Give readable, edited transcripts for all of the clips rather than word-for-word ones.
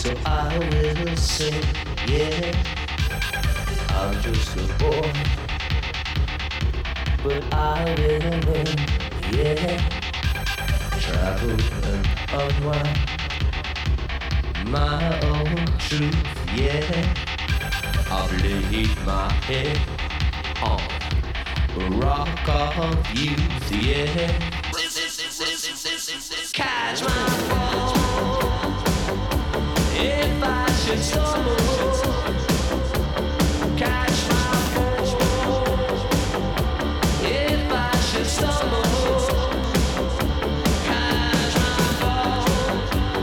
So I will sing, yeah. I'm just a boy, but I will learn, yeah. Travel and unwind my own truth, yeah. I've laid my head on a rock of youth, yeah. Catch my fall if I should stumble. Catch my fall if I should stumble. Catch my fall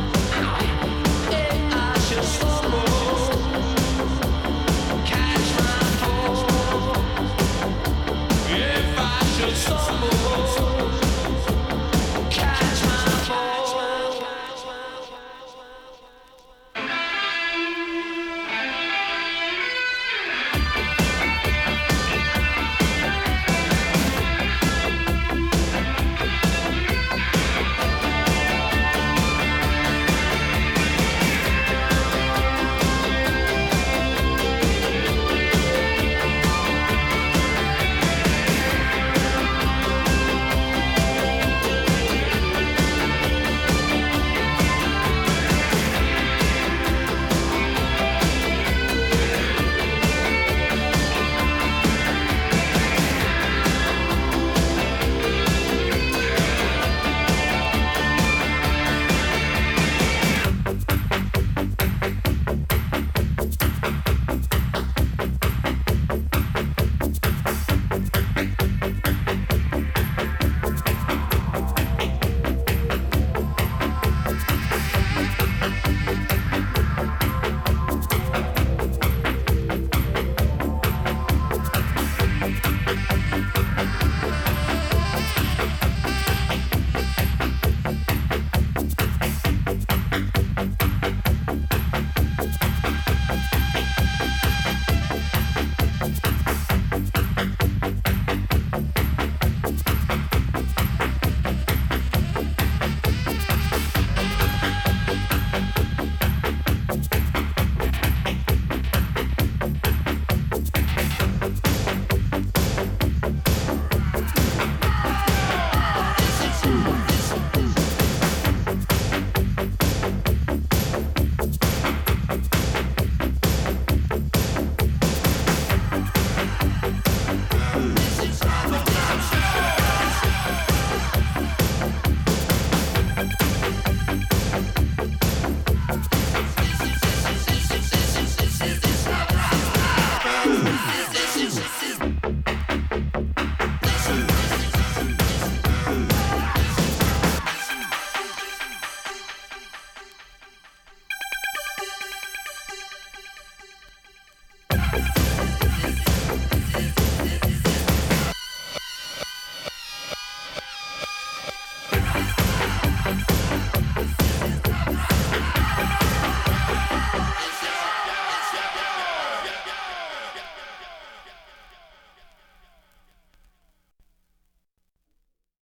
if I should stumble. Catch my fall if I should stumble. Catch my fall.